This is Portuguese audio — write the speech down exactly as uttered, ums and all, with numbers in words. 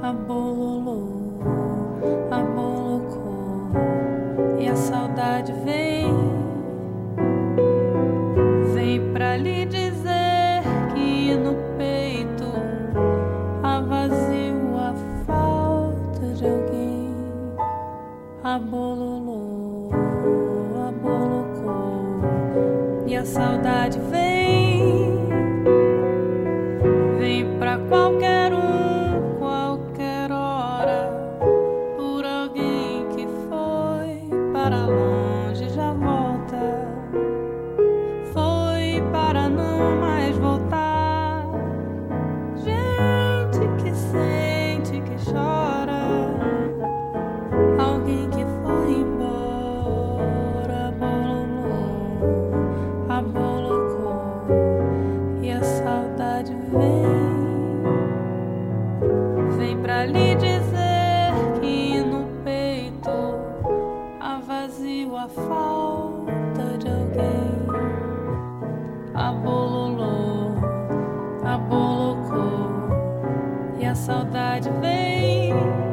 abololô, abolocô, e a saudade vem, vem pra lhe dizer que no peito há vazio, a falta de alguém. Abololô, abolocô, e a saudade vem, vem pra qualquer um, qualquer hora, por alguém que foi para longe, já volta, foi para não mais voltar. Gente que sente, que chora, alguém que foi embora. Abololô, abolocô, e a saudade vem, vem pra lhe dizer que no peito há vazio, a falta de alguém. Abololô, abolocô, e a saudade vem,